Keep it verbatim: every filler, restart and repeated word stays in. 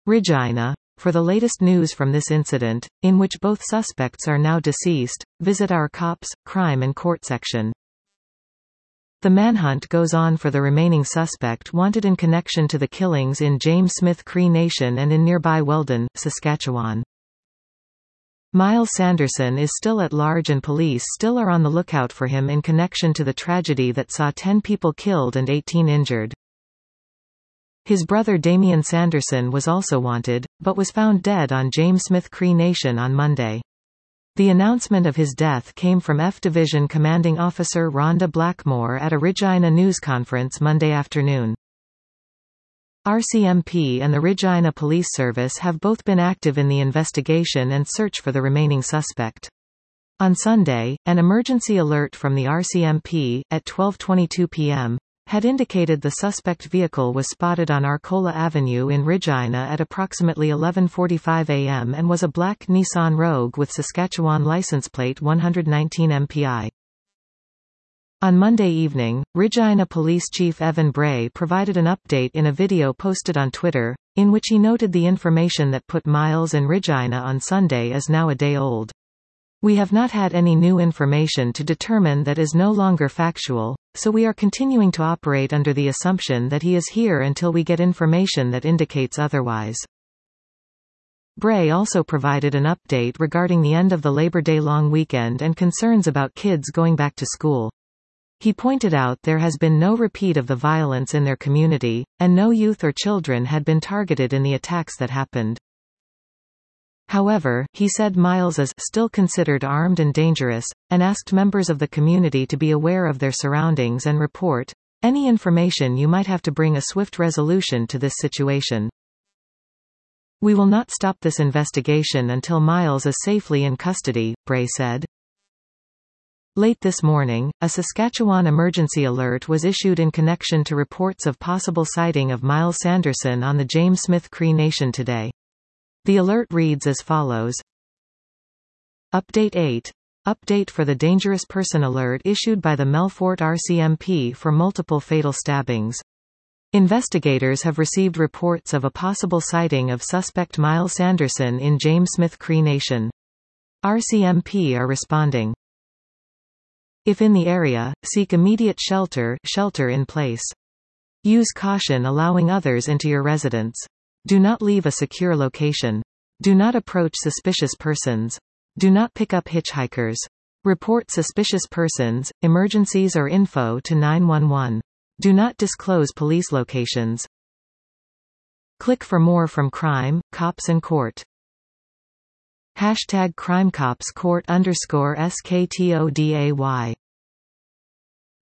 Regina. For the latest news from this incident, in which both suspects are now deceased, visit our Cops, Crime and Court section. The manhunt goes on for the remaining suspect wanted in connection to the killings in James Smith Cree Nation and in nearby Weldon, Saskatchewan. Myles Sanderson is still at large and police still are on the lookout for him in connection to the tragedy that saw ten people killed and eighteen injured. His brother Damian Sanderson was also wanted, but was found dead on James Smith Cree Nation on Monday. The announcement of his death came from F Division Commanding Officer Rhonda Blackmore at a Regina news conference Monday afternoon. R C M P and the Regina Police Service have both been active in the investigation and search for the remaining suspect. On Sunday, an emergency alert from the R C M P, at twelve twenty-two p m, had indicated the suspect vehicle was spotted on Arcola Avenue in Regina at approximately eleven forty-five a m and was a black Nissan Rogue with Saskatchewan license plate one nineteen M P I. On Monday evening, Regina Police Chief Evan Bray provided an update in a video posted on Twitter, in which he noted the information that put Myles and Regina on Sunday is now a day old. We have not had any new information to determine that is no longer factual, so we are continuing to operate under the assumption that he is here until we get information that indicates otherwise. Bray also provided an update regarding the end of the Labor Day long weekend and concerns about kids going back to school. He pointed out there has been no repeat of the violence in their community, and no youth or children had been targeted in the attacks that happened. However, he said Myles is still considered armed and dangerous, and asked members of the community to be aware of their surroundings and report any information you might have to bring a swift resolution to this situation. We will not stop this investigation until Myles is safely in custody, Bray said. Late this morning, a Saskatchewan emergency alert was issued in connection to reports of possible sighting of Myles Sanderson on the James Smith Cree Nation today. The alert reads as follows. Update eight. Update for the Dangerous Person Alert issued by the Melfort R C M P for multiple fatal stabbings. Investigators have received reports of a possible sighting of suspect Myles Sanderson in James Smith Cree Nation. R C M P are responding. If in the area, seek immediate shelter, shelter in place. Use caution allowing others into your residence. Do not leave a secure location. Do not approach suspicious persons. Do not pick up hitchhikers. Report suspicious persons, emergencies or info to nine one one. Do not disclose police locations. Click for more from Crime, Cops and Court. Hashtag CrimeCopsCourt underscore S K T O D A Y